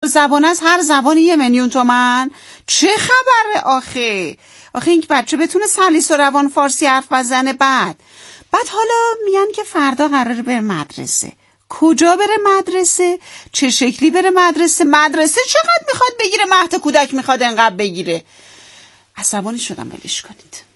زبان از هر زبانی 1,000,000 تومان. چه خبره آخه این بچه بتونه سلیس و روان فارسی حرف بزنه. بعد حالا میگن که فردا قراره بره مدرسه. کجا بره مدرسه؟ چه شکلی بره مدرسه چقدر میخواد بگیره؟ مهد کودک میخواد انقدر بگیره؟ عصبانی شدم، ولش کنید.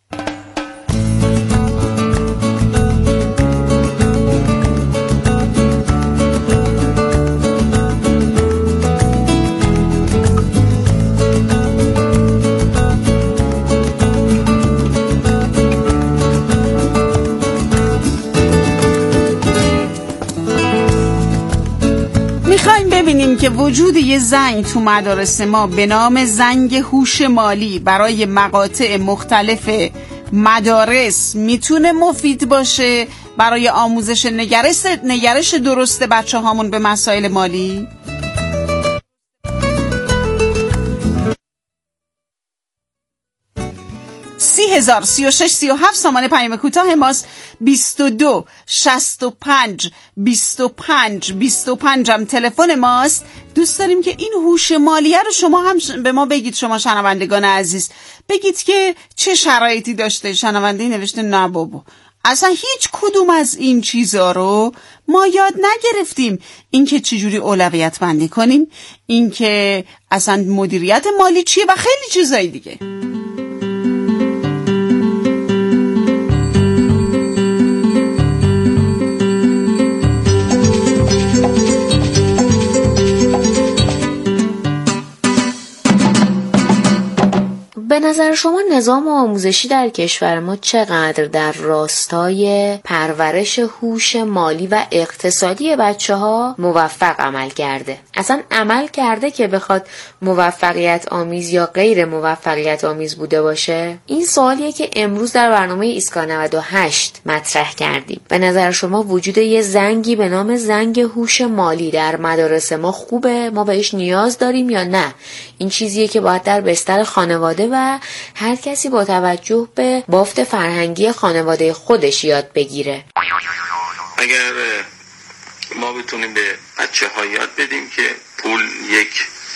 میخوایم ببینیم که وجود یه زنگ تو مدارس ما به نام زنگ هوش مالی برای مقاطع مختلف مدارس میتونه مفید باشه برای آموزش نگرش درست بچه هامون به مسائل مالی. 30,036,37 سامان پیام کوتاه ماست. 22 65 25 25 هم تلفن ماست. دوست داریم که این هوش مالیه رو شما هم به ما بگید، شما شنوندگان عزیز بگید که چه شرایطی داشته. شنونده نوشته نه بابا اصلا هیچ کدوم از این چیزا رو ما یاد نگرفتیم. این که چجوری اولویت بندی کنیم، این که اصلا مدیریت مالی چیه و خیلی چیزای دیگه. به نظر شما نظام آموزشی در کشور ما چقدر در راستای پرورش هوش مالی و اقتصادی بچه‌ها موفق عمل کرده؟ اصلا عمل کرده که بخواد موفقیت آمیز یا غیر موفقیت آمیز بوده باشه؟ این سوالیه که امروز در برنامه ایسکا 98 مطرح کردیم. به نظر شما وجود یه زنگی به نام زنگ هوش مالی در مدارس ما خوبه؟ ما بهش نیاز داریم یا نه؟ این چیزیه که باید در بستر خانواده و هر کسی با توجه به بافت فرهنگی خانواده خودش یاد بگیره. اگر ما بتونیم به بچه‌ها یاد بدیم که پول یک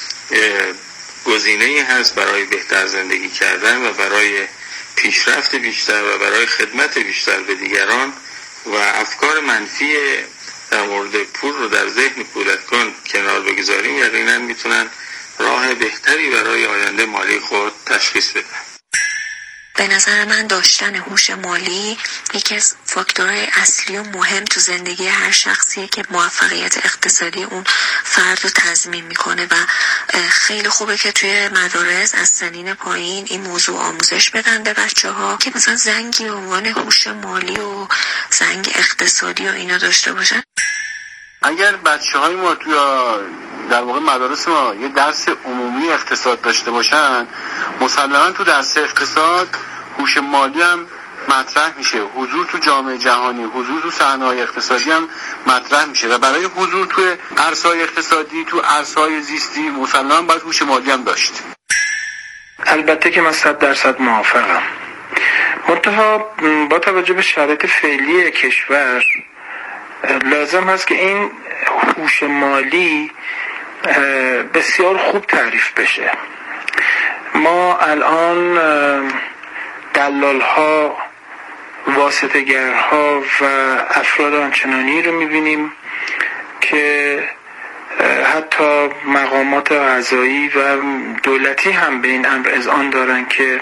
گزینه‌ای هست برای بهتر زندگی کردن و برای پیشرفت بیشتر و برای خدمت بیشتر به دیگران و افکار منفی در مورد پول رو در ذهن کودکان کنار بگذاریم، یقینا میتونن راه بهتری برای آینده مالی خود تشخیص بدن. به نظر من داشتن هوش مالی یکی از فاکتورهای اصلی و مهم تو زندگی هر شخصیه که موفقیت اقتصادی اون فرد رو تضمین میکنه و خیلی خوبه که توی مدارس از سنین پایین این موضوع آموزش بدن به بچه‌ها که مثلا زنگی به عنوان هوش مالی و زنگ اقتصادی و اینا داشته باشن. اگر بچه‌های ما توی در واقع مدارس ما یه درس عمومی اقتصاد داشته باشن، مسلماً تو درس اقتصاد هوش مالی هم مطرح میشه، حضور تو جامعه جهانی، حضور تو صحنه‌های اقتصادی هم مطرح میشه و برای حضور تو عرصه‌های اقتصادی، تو عرصه‌های زیستی مسلماً باید هوش مالی هم داشت. البته که من 100% موافقم. منتها با توجه به شرایط فعلی کشور لازم هست که این هوش مالی بسیار خوب تعریف بشه. ما الان دلال‌ها، واسطه‌گرها و افراد آنچنانی رو می‌بینیم که حتی مقامات قضایی و دولتی هم به این امر اذعان دارن که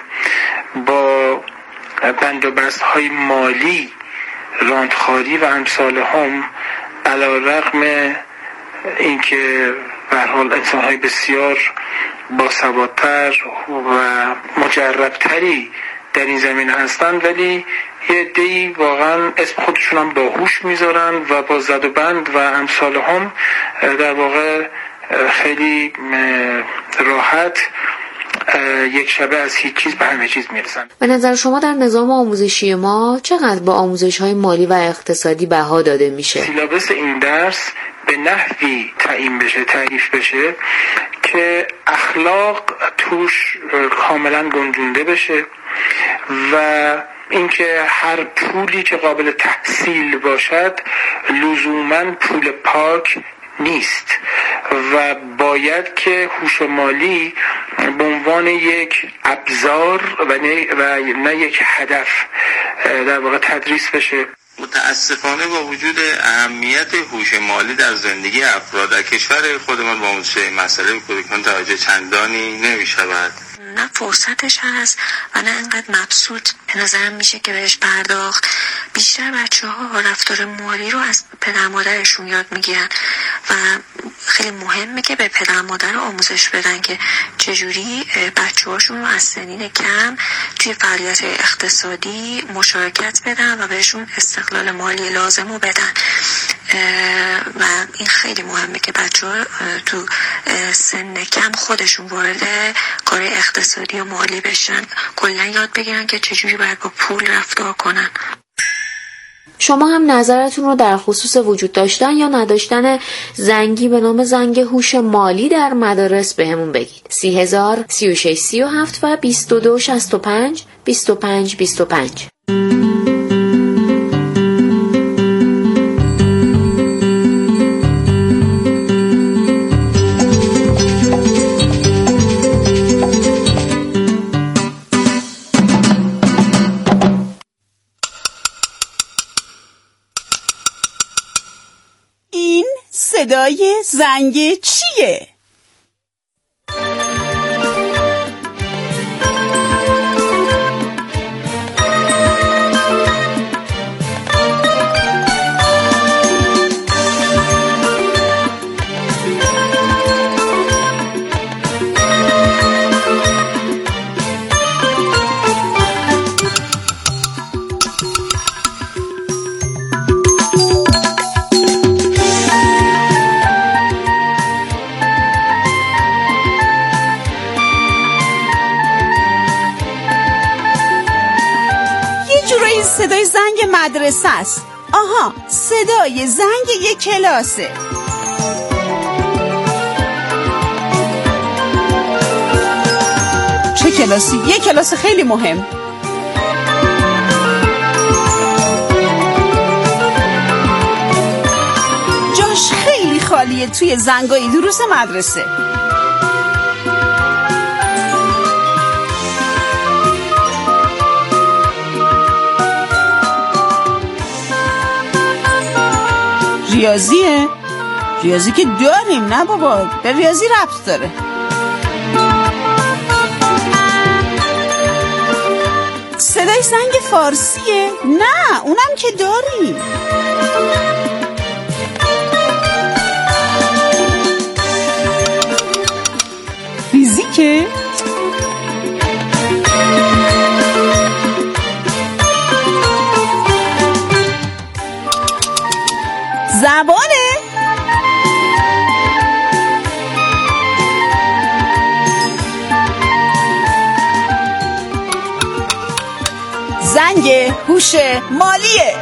با بند و بست‌های مالی، راندخواری و امثال هم علی‌رغم اینکه به هر حال انسان‌های بسیار باسوادتر و مجربتری در این زمینه هستن، ولی یه عده‌ای واقعا اسم خودشون هم باهوش میذارن و با زد و بند و امثال هم در واقع خیلی راحت یک شبه از هیچ چیز به همه چیز میرسن. به نظر شما در نظام آموزشی ما چقدر با آموزش‌های مالی و اقتصادی بها داده میشه؟ سیلابس این درس به نحوی تعریف بشه که اخلاق توش کاملا گنجونده بشه و اینکه هر پولی که قابل تحصیل باشد لزوماً پول پاک نیست و باید که هوش مالی به عنوان یک ابزار و نه یک هدف در واقع تدریس بشه. متاسفانه با وجود اهمیت هوش مالی در زندگی افراد در کشور خودمان با آموزش مسئله به کودکان توجه چندانی نمی‌شود. نه فرصتش هست و نه انقدر مبسوط به نظرم میشه که بهش پرداخت. بیشتر بچه‌ها رفتار مالی رو از پدر مادرشون یاد میگیرن و خیلی مهمه که به پدر مادر آموزش بدن که چجوری بچه‌هاشون رو از سنین کم توی فعالیت اقتصادی مشارکت بدن و بهشون استقلال مالی لازم رو بدن و این خیلی مهمه که بچه‌ها تو سن کم خودشون وارد کار اقتصادی و مالی بشن، کلا یاد بگیرن که چجوری باید با پول رفتار کنن. شما هم نظرتون رو در خصوص وجود داشتن یا نداشتن زنگی به نام زنگ هوش مالی در مدارس بهمون بگید. 30,000 36 37 و 22 65 25 25. صدای زنگ چیه؟ صدای زنگ مدرسه است. آها، صدای زنگ یک کلاسه. چه کلاسی؟ یک کلاس خیلی مهم. جاش خیلی خالیه توی زنگای دروس مدرسه. ریاضیه؟ ریاضی که داریم، نه بابا، به ریاضی ربط داره. صدای زنگ فارسیه؟ نه، اونم که داریم. فیزیکه؟ زبانه؟ زنگ هوش مالیه.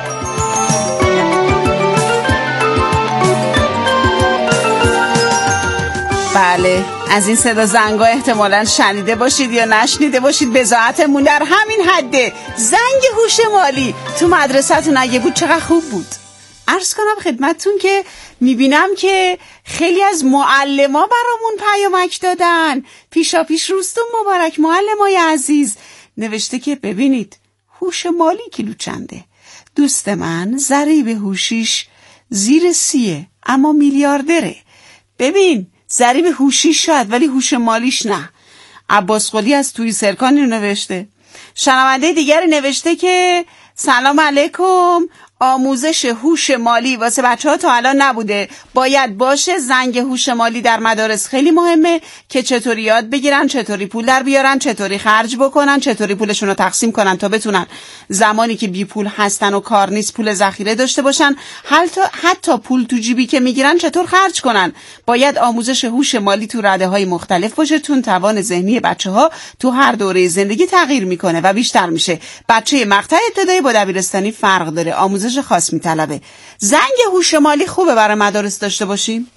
بله، از این صدا زنگا احتمالاً شنیده باشید یا نشنیده باشید، بضاعتمون در همین حده. زنگ هوش مالی تو مدرسه‌تون اگه بود چقدر خوب بود. عرض کنم خدمتتون که میبینم که خیلی از معلما برامون پیامک دادن. پیشا پیش روزتون مبارک معلمای عزیز. نوشته که ببینید هوش مالی کیلو چنده. دوست من ضریب هوشیش زیر 30 اما میلیاردره. ببین ضریب هوشیش شاید ولی هوش مالیش نه. عباس قلی از توی سرکانی نوشته. شنونده دیگری نوشته که سلام علیکم، آموزش هوش مالی واسه بچه‌ها تا الان نبوده، باید باشه. زنگ هوش مالی در مدارس خیلی مهمه که چطوری یاد بگیرن، چطوری پول در بیارن، چطوری خرج بکنن، چطوری پولشون رو تقسیم کنن تا بتونن زمانی که بی پول هستن و کار نیست پول ذخیره داشته باشن، حتی پول تو جیبی که میگیرن چطور خرج کنن. باید آموزش هوش مالی تو رده‌های مختلف باشه، چون توان ذهنی بچه‌ها تو هر دوره زندگی تغییر میکنه و بیشتر میشه. بچه مقطع ابتدایی با دبیرستانی فرق داره، آموزش خاص میطلبه. زنگ هوش مالی خوبه برای مدارس داشته باشیم.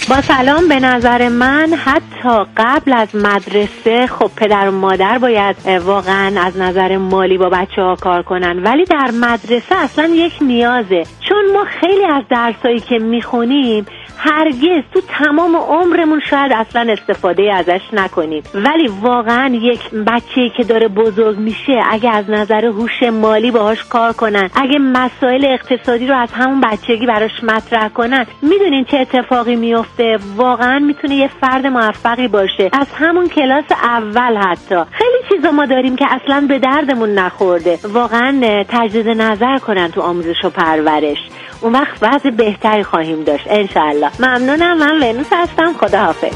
با سلام. به نظر من حتی قبل از مدرسه خب پدر و مادر باید واقعا از نظر مالی با بچه ها کار کنن، ولی در مدرسه اصلا یک نیازه، چون ما خیلی از درسایی که میخونیم هرگز تو تمام عمرمون شاید اصلا استفاده ازش نکنیم، ولی واقعا یک بچه‌ای که داره بزرگ میشه اگه از نظر هوش مالی باهاش کار کنن، اگه مسائل اقتصادی رو از همون بچگی براش مطرح کنن، میدونین چه اتفاقی میفته؟ واقعا میتونه یه فرد موفقی باشه از همون کلاس اول. حتی خیلی چیزا ما داریم که اصلا به دردمون نخورده. واقعا تجدید نظر کنن تو آموزش و پرورش، اون وقت وضع بهتری خواهیم داشت انشالله. ممنونم. من ونوس هستم. خداحافظ.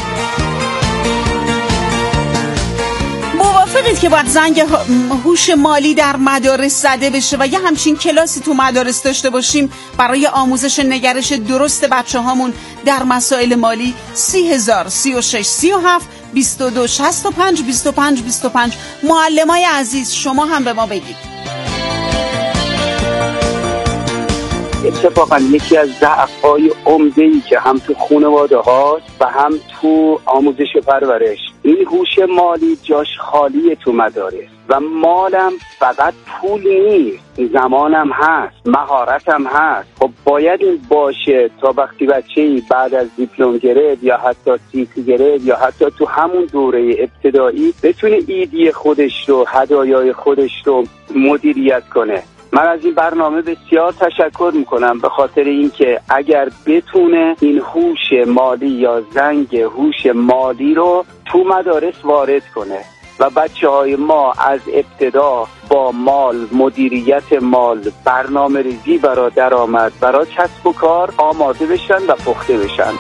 موافقید که باید زنگ هوش مالی در مدارس زده بشه و یه همچین کلاسی تو مدارس داشته باشیم برای آموزش نگرش درست بچه هامون در مسائل مالی؟ 30,000 36 37 22 65 25 25. معلمای عزیز شما هم به ما بگید. اتفاقا یکی از ضعف‌های عمده‌ای که هم تو خانواده هاست و هم تو آموزش و پرورش، این هوش مالی جاش خالیه تو مدارس. و مالم فقط پول نیست، زمانم هست، مهارتم هست. خب باید این باشه تا وقتی بچه‌ای بعد از دیپلم گرفت یا حتی سیتی گرفت یا حتی تو همون دوره ابتدایی بتونه ایدی خودش رو، هدایای خودش رو مدیریت کنه. من از این برنامه بسیار تشکر میکنم به خاطر اینکه اگر بتونه این هوش مالی یا زنگ هوش مالی رو تو مدارس وارد کنه و بچه‌های ما از ابتدا با مال، مدیریت مال، برنامه ریزی برای درآمد، برای کسب و کار آماده بشن و پخته بشن.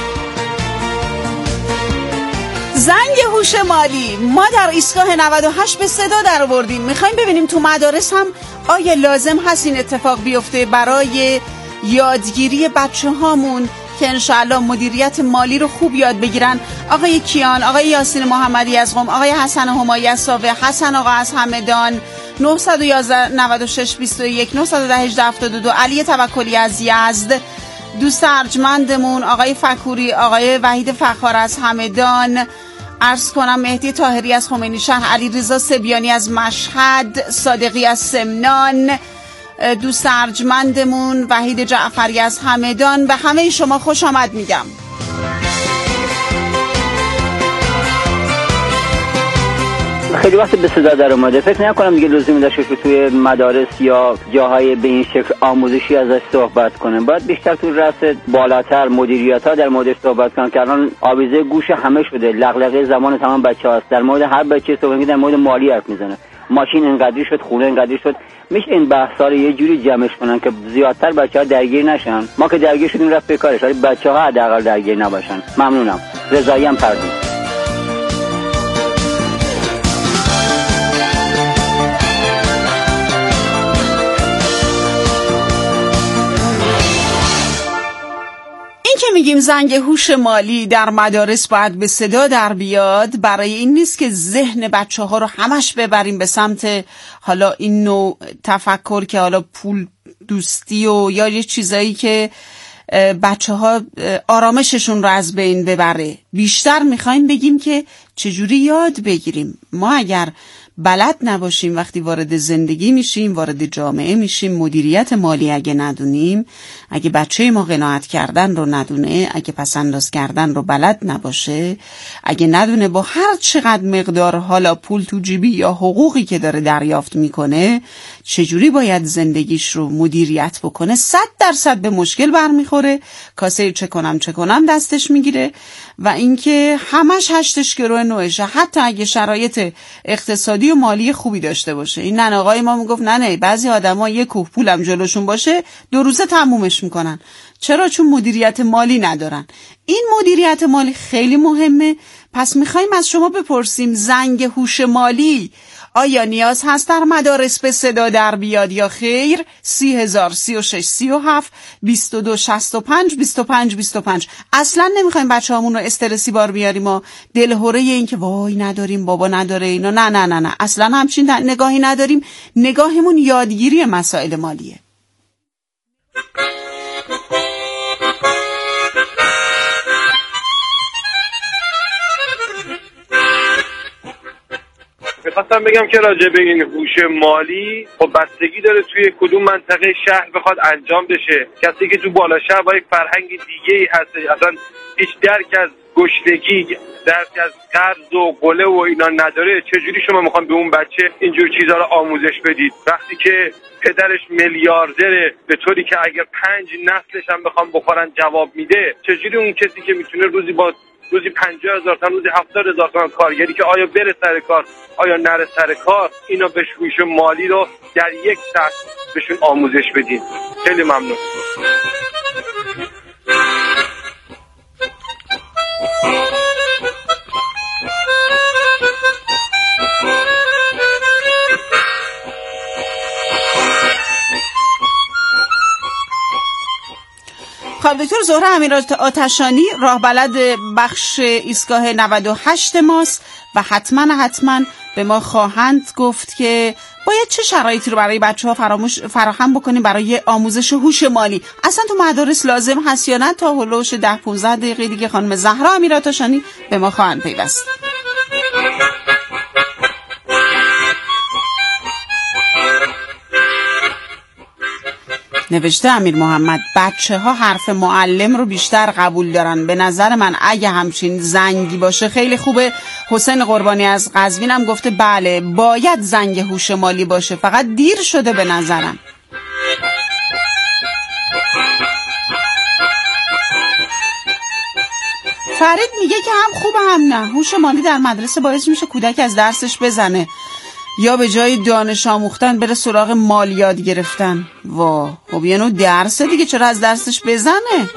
زنگ هوش مالی ما در ایستگاه 98 به صدا در آوردیم. میخوایم ببینیم تو مدارس هم آیا لازم هست این اتفاق بیفته برای یادگیری بچه هامون که انشاءالله مدیریت مالی رو خوب یاد بگیرن. آقای کیان، آقای یاسین محمدی از قم، آقای حسن همایی از ساوه، حسن آقا از همدان، 911 96 21 910 18 72، علی توکلی از یزد، دوست ارجمندمون آقای فکوری، آقای وحید فخار از همدان، عرض کنم مهدی طاهری از خمینی شهر، علی رضا سبیانی از مشهد، صادقی از سمنان، دوست ارجمندمون وحید جعفری از همدان. به همه شما خوش آمد میگم. خیلی وقت به صدا در اومده، فکر نکنم دیگه لزومی داشته که توی مدارس یا جاهای به این شکل آموزشی ازش صحبت کنیم. باید بیشتر توی رأس بالاتر مدیریت‌ها در موردش صحبت کنن که الان آویزه گوش همه شده، لغلقه زمان تمام بچه‌هاست. در مورد هر بچه صحبت می‌کنه، در مورد مالی حرف میزنه. ماشین اینقدری شد، خونه اینقدری شد. میشه این بحث‌ها رو یه جوری جمعش کنن که زیادتر بچه‌ها درگیر نشن. ما که درگیر شدیم رفت به کارش، ولی بچه‌ها حداقل درگیر نباشن. ممنونم. رضایی‌ام پردین. که میگیم زنگ هوش مالی در مدارس باید به صدا در بیاد، برای این نیست که ذهن بچه ها رو همش ببریم به سمت حالا این نوع تفکر که حالا پول دوستی و یا یه چیزایی که بچه ها آرامششون رو از بین ببره. بیشتر میخوایم بگیم که چجوری یاد بگیریم. ما اگر بلد نباشیم وقتی وارد زندگی میشیم، وارد جامعه میشیم، مدیریت مالی اگه ندونیم، اگه بچه ما قناعت کردن رو ندونه، اگه پسنداز کردن رو بلد نباشه، اگه ندونه با هر چقدر مقدار حالا پول تو جیبی یا حقوقی که داره دریافت میکنه چجوری باید زندگیش رو مدیریت بکنه، 100% به مشکل برمیخوره. کاسه چه کنم دستش میگیره و اینکه همش هشتش گروه نوعشه. حتی اگه شرایط اقتصادی و مالی خوبی داشته باشه. این ننه آقای ما میگفت نه بعضی آدما یک کوه پولم جلوشون باشه 2 روزه تمومش میکنن. چرا؟ چون مدیریت مالی ندارن. این مدیریت مالی خیلی مهمه. پس میخوایم از شما بپرسیم زنگ هوش مالی آیا نیاز هست در مدارس به صدا در بیاد یا خیر؟ 30,000 36 37 22 65 25 25. اصلا نمیخوایم بچه همون رو استرسی بار بیاریم و دلهوره این که وای نداریم بابا نداره اینا. نه اصلا همچین نگاهی نداریم. نگاهمون یادگیری مسائل مالیه. میخواستم بگم که راجع به این هوش مالی خب بستگی داره توی کدوم منطقه شهر بخواد انجام بشه. کسی که تو بالا شهر با یک فرهنگ دیگه‌ای هست، اصلا هیچ درک از گشنگی، درک از قرض و گله و اینا نداره، چجوری شما میخوان به اون بچه اینجور چیزا رو آموزش بدید وقتی که پدرش میلیاردره، به طوری که اگر 5 نسلش هم بخوام بخورن جواب میده؟ چجوری اون کسی که میتونه روزی 50,000 تا روزی 70,000 تا کارگری که آیا بره سر کار آیا نره سر کار، اینا به هوش مالی رو در یک سطح بهشون آموزش بدین؟ خیلی ممنون. خانم دکتر زهره امیرآتشانی راه بلد بخش ایستگاه 98 ماست و حتما به ما خواهند گفت که باید چه شرایطی رو برای بچه‌ها فراهم بکنیم برای آموزش هوش مالی. اصلا تو مدارس لازم هست یا نه؟ تا هلوش 10-15 دقیقه دیگه خانم زهره امیرآتشانی به ما خواهند پیوست. نوشته امیر محمد بچه ها حرف معلم رو بیشتر قبول دارن. به نظر من اگه همچین زنگی باشه خیلی خوبه. حسین قربانی از قزوین هم گفته بله باید زنگ هوش مالی باشه، فقط دیر شده به نظرم. فرید میگه که هم خوبه هم نه. هوش مالی در مدرسه باعث میشه کودک از درسش بزنه یا به جای دانش آموختن بره سراغ مال یاد گرفتن. وا خب یه نوع درسه دیگه، چرا از درسش بزنه؟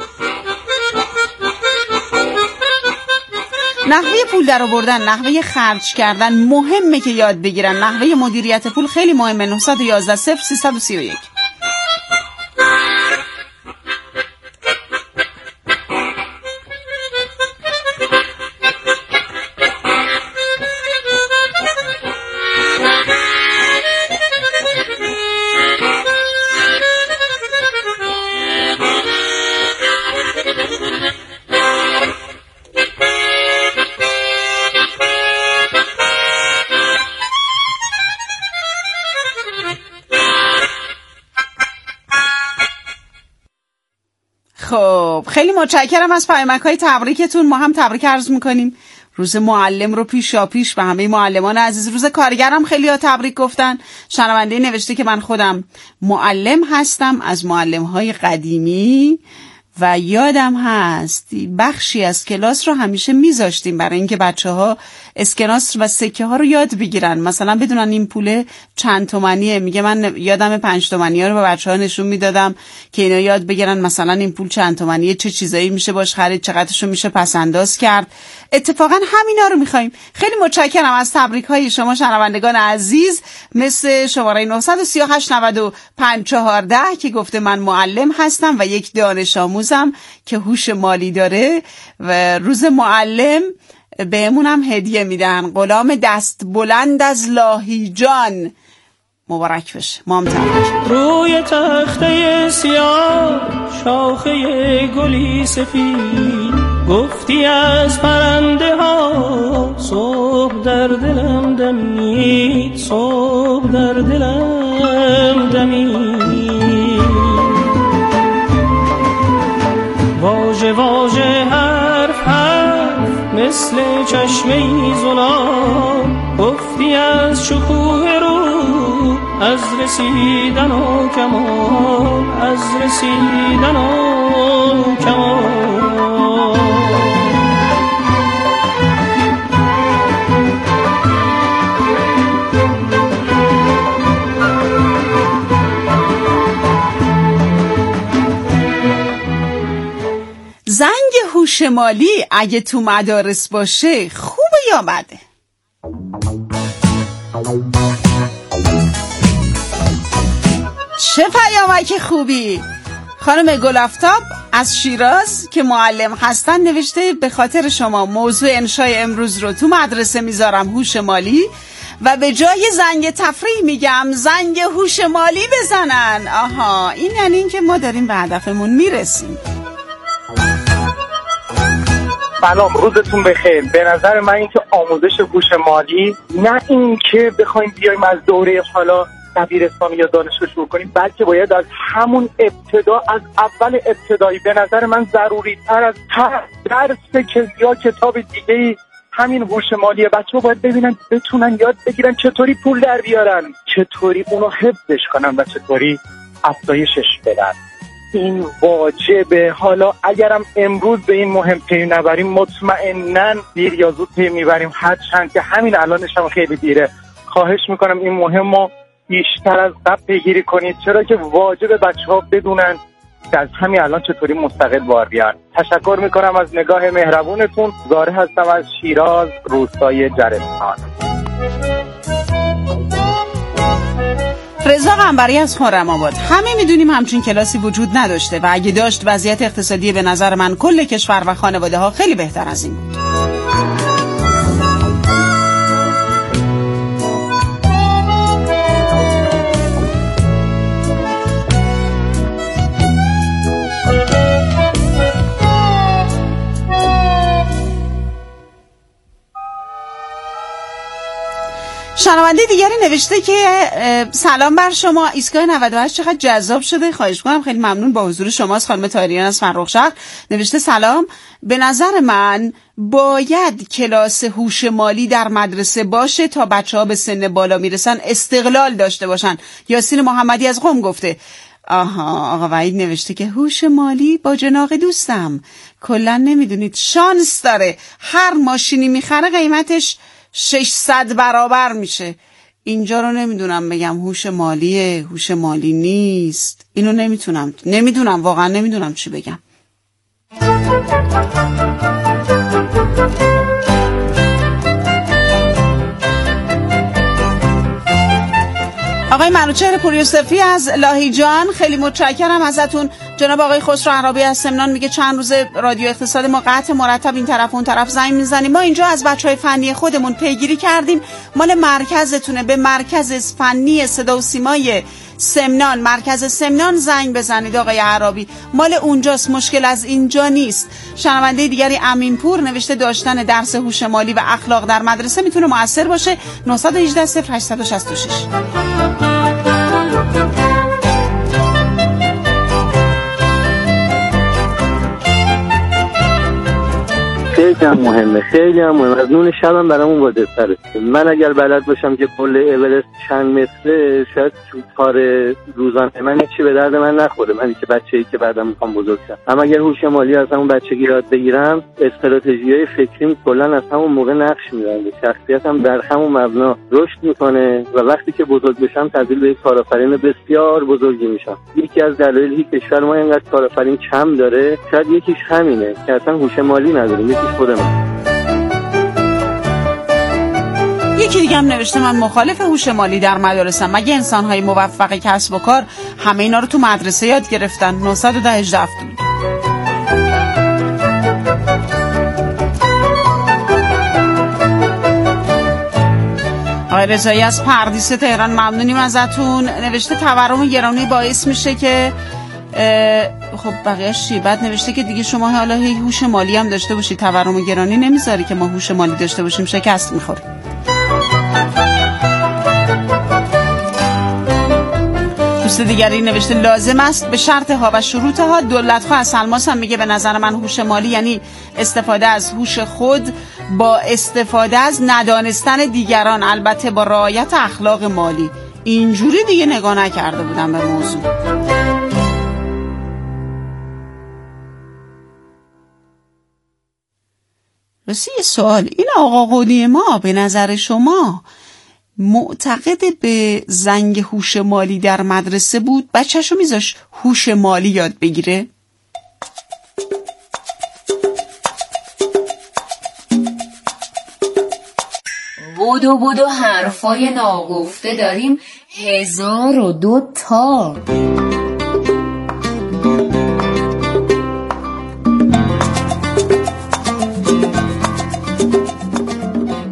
نحوه پول در آوردن، نحوه خرج کردن مهمه که یاد بگیرن. نحوه مدیریت پول خیلی مهمه. 911 0331. خب خیلی متشکرم از پیامک‌های تبریکتون. ما هم تبریک عرض میکنیم. روز معلم رو پیش به همه معلمان عزیز. روز کارگرم خیلی ها تبریک گفتن. شنونده نوشته که من خودم معلم هستم، از معلم‌های قدیمی و یادم هست بخشی از کلاس رو همیشه میذاشتیم برای اینکه بچه‌ها اسکناس و سکه ها رو یاد بگیرن، مثلا بدونن این پوله چند تومنیه. میگه من یادم 5 تومنی ها رو به بچه‌ها نشون میدادم که اینا یاد بگیرن مثلا این پول چند تومنیه، چه چیزایی میشه باش خرید، چقدرشو میشه پس انداز کرد. اتفاقا همینا رو میخوایم. خیلی متشکرم از تبریک های شما شنوندگان عزیز، مثل شماره 938 95 14 که گفته من معلم هستم و یک دانش آموزم که هوش مالی داره و روز معلم بهمونم هدیه میدن. غلام دست بلند از لاهیجان مبارک بشه. ما هم تبریک. روی تخته سیاه شاخه گلی سفید گفتی از پرنده ها صبح در دلم دمید، صبح در دلم دمید. واژه واژه حرف حرف مثل چشمه زلال گفتی از شکوه رو، از رسیدن و کمال، از رسیدن و کمال. زنگ هوش مالی اگه تو مدارس باشه خوبه یا بده؟ چه پیامک خوبی. خانم گلافتاب از شیراز که معلم هستن نوشته به خاطر شما موضوع انشای امروز رو تو مدرسه میذارم، هوش مالی، و به جای زنگ تفریح میگم زنگ هوش مالی بزنن. آها، این یعنی این که ما داریم به هدفمون میرسیم. سلام، روزتون بخیر. به نظر من اینکه آموزش هوش مالی نه اینکه بخوایم بیایم از دوره حالا دبیرستان یا دانشگاه شروع کنیم، بلکه باید از همون ابتدا، از اول ابتدایی به نظر من ضروری تر از هر درس که یا کتاب دیگه‌ای همین هوش مالی. بچه‌ها باید ببینن، بتونن یاد بگیرن چطوری پول در بیارن، چطوری اونو حفظش کنن و چطوری افزایشش بدن. این واجبه. حالا اگرم امروز به این مهم پی نبریم، مطمئناً دیر یا زود پی میبریم، هرچند که همین الانش هم خیلی دیره. خواهش میکنم این مهم رو بیشتر از قبل پیگیری کنید، چرا که واجبه بچه‌ها بدونن که از همین الان چطوری مستقل بار بیان. تشکر میکنم از نگاه مهربونتون. زاره هستم از شیراز، روستای جرستان. رضا قنبری از خرم‌آباد. همه میدونیم همچین کلاسی وجود نداشته و اگه داشت وضعیت اقتصادی به نظر من کل کشور و خانواده ها خیلی بهتر از این بود. شنونده دیگری نوشته که سلام بر شما، ایستگاه 98 چقدر جذاب شده، خواهش می‌کنم. خیلی ممنون، با حضور شماست. خانم طاهریان از فرخشهر نوشته سلام، به نظر من باید کلاس هوش مالی در مدرسه باشه تا بچه‌ها به سن بالا میرسن استقلال داشته باشن. یاسین محمدی از قم گفته. آقا وحید نوشته که هوش مالی با جناق دوستم، کلا نمیدونید شانس داره، هر ماشینی میخره قیمتش 600 برابر میشه. اینجا رو نمیدونم بگم هوش مالیه، هوش مالی نیست، اینو نمیدونم واقعا نمیدونم چی بگم. آقای منوچهر پوریوسفی از لاهیجان، خیلی متشکرم ازتون. جناب آقای خسرو عرابی از سمنان میگه چند روز رادیو اقتصاد ما قطع مرتب این طرف اون طرف زنگ میزنیم. ما اینجا از بچهای فنی خودمون پیگیری کردیم، مال مرکزتونه، به مرکز فنی صدا و سیمای سمنان، مرکز سمنان زنگ بزنید آقای عرابی، مال اونجاست، مشکل از اینجا نیست. شنونده دیگری امینپور نوشته داشتن درس هوش مالی و اخلاق در مدرسه میتونه موثر باشه. 918 0866. خیلی هم مهمه، خیلی هم مهمه. از نون شبم برامون واجب‌تره. من اگر بلد باشم که کل اورست چند متره، شاید تو کار روزانه من چی به درد من نخوره، منی که بچه‌ای که بعدم میخوام بزرگ شم. اما اگر هوش مالی از همون بچگی یاد بگیرم، استراتژی‌های فکریم کلا از همون موقع نقش می‌بنده، شخصیتم در همون مبنا رشد میکنه و وقتی که بزرگ بشم تبدیل به یک کارآفرین بسیار بزرگی میشم. یکی از دلایلی که کشور ما اینقدر کارآفرین کم داره، شاید یکیش همینه که اصلا هوش مالی نداریم. یکی دیگه هم نوشته من مخالف هوش مالی در مدارسم، مگه انسان‌های موفق کسب و کار همه اینا رو تو مدرسه یاد گرفتن؟ 910 18 آقای رضایی از پردیس تهران ممنونیم ازتون. نوشته تورم گرانی باعث میشه که خب بقیه‌اش چی؟ بعد نوشته که دیگه شما حالا هوش مالی هم داشته باشی، تورم گرانی نمیذاری که ما هوش مالی داشته باشیم، شکست میخوریم. دوست دیگری نوشته لازم است به شرط ها و شروط ها. دولت‌ها از سلماس هم میگه به نظر من هوش مالی یعنی استفاده از هوش خود با استفاده از ندانستن دیگران، البته با رعایت اخلاق مالی. اینجوری دیگه نگاه نکرده بودم به موضوع. راستی یه سوال، این آقا قدی ما به نظر شما معتقد به زنگ هوش مالی در مدرسه بود؟ بچه‌شو میذاش هوش مالی یاد بگیره؟ بودو حرفای ناگفته داریم 1002 تا.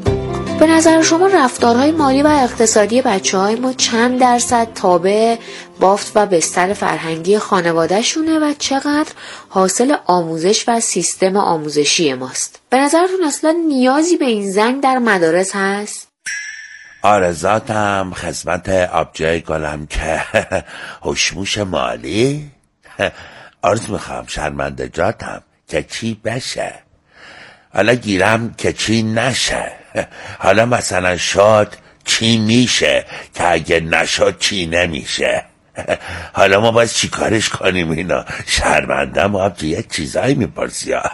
به نظر شما رفتارهای مالی و اقتصادی بچه‌های ما چند درصد تابع بافت و بستر فرهنگی خانواده‌شونه و چقدر حاصل آموزش و سیستم آموزشی ماست. به نظرتون اصلا نیازی به این زنگ در مدارس هست؟ آرزاتم خدمت آبجای گلم که هوشموش مالی عرض میخوام شرمنده جاتم که چی بشه، حالا گیرم که چی نشه، حالا مثلا شد چی میشه که اگه نشد چی نمیشه، حالا ما باید چی کارش کنیم اینا؟ شرمنده ما یه چیزایی میپرسی ها.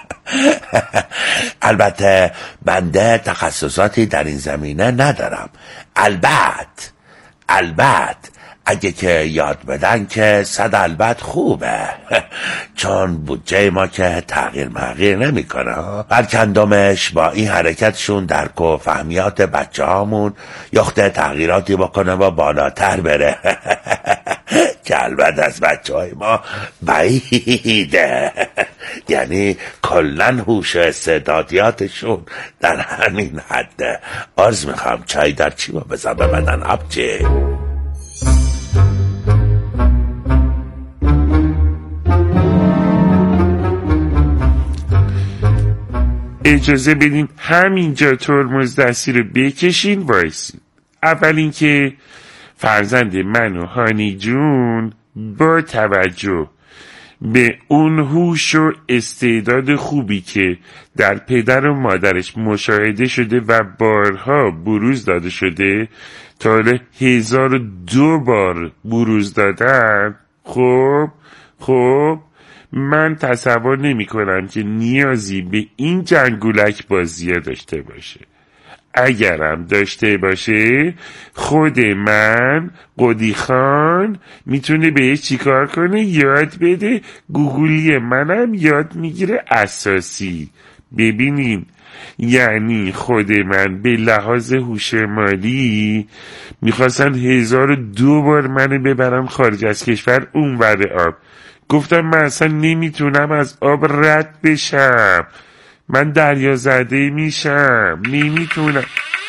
البته بنده تخصصاتی در این زمینه ندارم، البته اگه که یاد بدن که 100 البته خوبه، چون بودجه ما که تغییر نمیکنه. هر کندمش با این حرکتشون درک و فهمیات بچه هامون یخته تغییراتی بکنه و بالاتر بره که البته از بچه های ما بعیده، یعنی کلن هوش استعدادیاتشون در همین حده. عرض میخوام چای در چی ما بزن به بدن آبجی. اجازه بدین همینجا ترمز دستی رو بکشین وایسین. اول اینکه فرزند من و هانی جون با توجه به اون هوش و استعداد خوبی که در پدر و مادرش مشاهده شده و بارها بروز داده شده، تا حالا 1002 بار بروز دادن، خب من تصور نمی کنم که نیازی به این جنگولک بازیه داشته باشه. اگرم داشته باشه خود من قدی خان میتونه بهش چیکار کنه؟ یاد بده. گوگلی منم یاد میگیره اساسی. ببینین، یعنی خود من به لحاظ هوش مالی میخواستن 1002 بار منو ببرم خارج از کشور اونور آب. گفتم من اصلا نمیتونم از آب رد بشم، من دریا زده میشم، نمیتونم.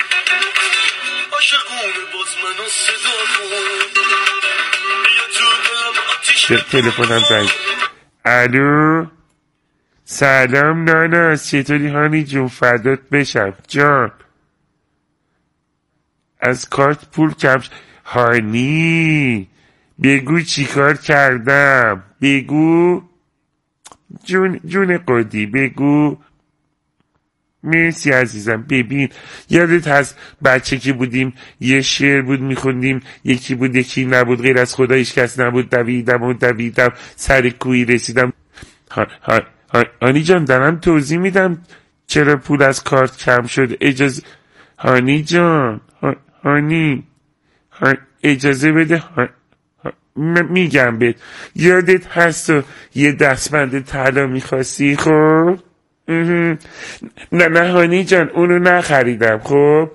تلفنم زنگ. الو، سلام ناناس، چطوری هانی جون؟ فدات بشم جان. از کارت پول کم هانی بگو چی کار کردم، بگو جون قدی، بگو. مرسی عزیزم. ببین، یادت هست بچه که بودیم یه شعر بود میخوندیم، یکی بود یکی نبود، غیر از خدا هیچ کس نبود، دویدم سر کوی رسیدم. هانی جان دارم توضیح میدم چرا پول از کارت کم شد. اجازه هانی جان، هانی اجازه بده. میگم بهت، یادت هست و یه دستبند طلا میخواستی؟ خب نه هانی جان اونو نخریدم. خب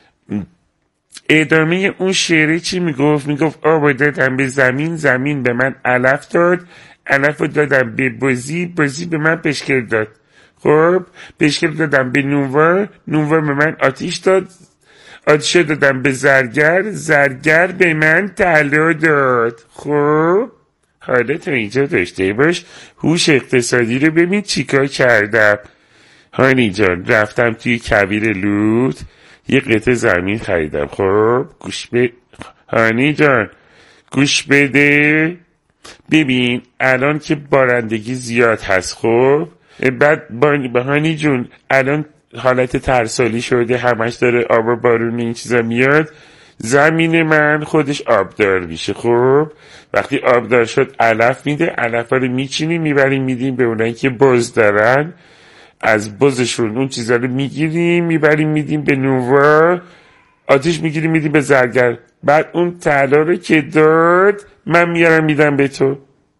ادامه اون شعره چی میگفت آب دادم به زمین به من علف داد، علف دادم به بزی به من پشکل داد. خب پشکل دادم به نونوا به من آتیش داد، آتیش دادم به زرگر به من طلا داد. خب حالا تا اینجا داشته باش، هوش اقتصادی رو ببین چیکار کردم. هانی جان رفتم توی کویر لوت یه قطعه زمین خریدم. خب هانی جان گوش بده. ببین الان که بارندگی زیاد هست، خب بعد هانی جون الان حالت ترسالی شده، همش داره آب و بارون این چیزا میاد، زمین من خودش آبدار میشه. خب وقتی آبدار شد علف میده، علف رو میچینیم میبریم میدیم به اونایی که بز دارن، از بزشون اون چیزا رو میگیریم میبریم میدیم به نونوا، آتیش میگیریم میدیم به زرگر، بعد اون طلا رو که داد من میارم میدم به تو.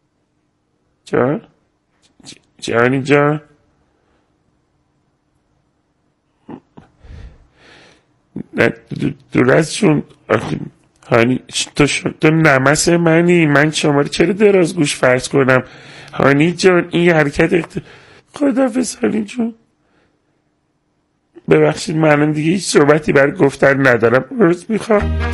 جانی جان نه درستشون هانی تو نمس منی، من شما رو چرا دراز گوش فرض کنم؟ هانی جان این حرکت خداحافظ هانی جون. ببخشید من دیگه هیچ صحبتی برای گفتن ندارم، روز میخوام.